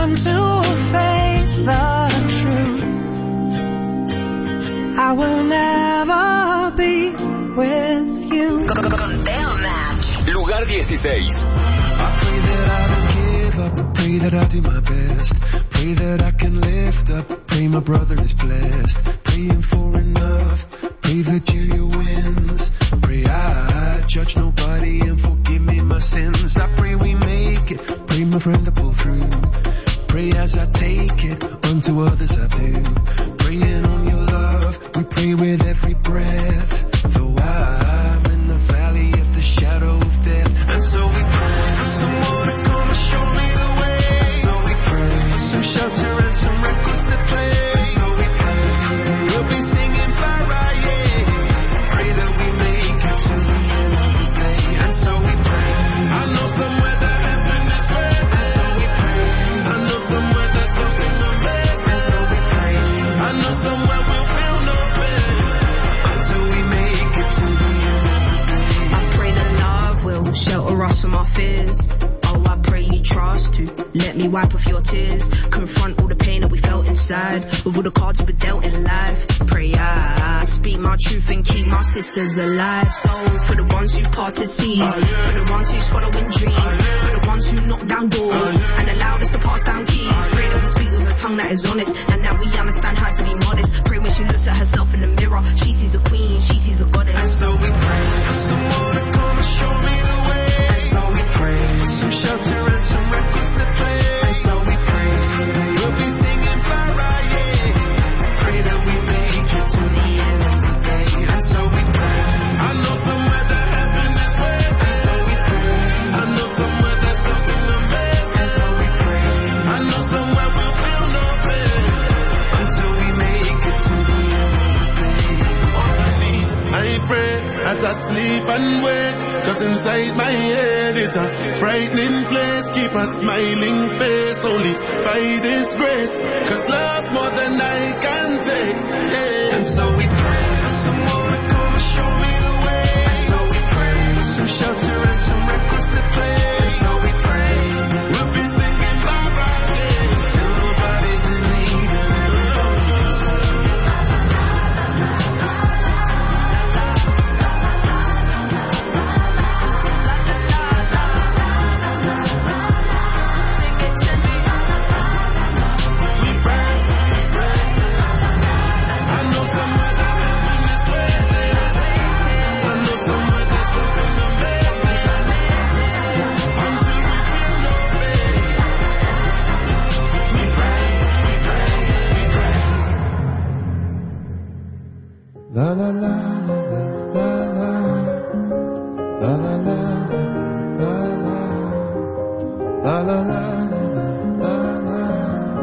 time to face the truth. I will never be with you. Conteo Match. Lugar 16. I pray that I don't give up, pray that I do my best, pray that I can lift up, pray my brother is blessed, praying for enough, pray Virgilia wins, pray I judge nobody and forgive me my sins. I pray we make it, pray my friend to pull through, pray as I take it, unto others I do, praying on your love, we pray with every breath, though I'm in the valley of the shadow of death, and so we pray for someone to come and show me the way, and so we pray for some shelter and some records to play, and so we pray we'll be singing Friday, pray that we make it to the end of the day, and so we pray. I know somewhere that heaven is waiting, and so we pray. I know somewhere there's something amazing, and so we pray. I know somewhere we'll feel no pain until we make it to the end of the day. I pray that love will shelter us from our fears. Oh, I pray you trust to let me wipe off your tears, confront all the pain that we felt inside, with all the cards we were dealt in life. Pray I speak my truth and keep my sisters alive. So for the ones who parted seas, for the ones who's following dreams, for the ones who knock down doors and allowed us to pass down keys. Pray that we speak with a tongue that is honest, and that we understand how to be modest. Pray when she looks at herself in the mirror, she sees a queen, she sees a goddess. And so we pray for someone to come and show me the way, and so we pray for some shelter and some records to play, and so we pray we'll be singing Friday, pray that we make it to the end of the day, and so we pray. I know somewhere that heaven is waiting, and so we pray. I know somewhere there's something amazing, and so we pray. I know somewhere we'll feel no pain until we make it to the end of the day. On my knees, I pray as I sleep and wake, 'cause inside my head is a frightening place. Keep a smiling face only by this grace, 'cause love's more than I can take, yeah. And so we pray for someone to come and show me the way, and so we pray for some shelter and some records to play, and so we pray we'll be singing Friday till nobody's in need anymore. La la la la la la la la la la la la la la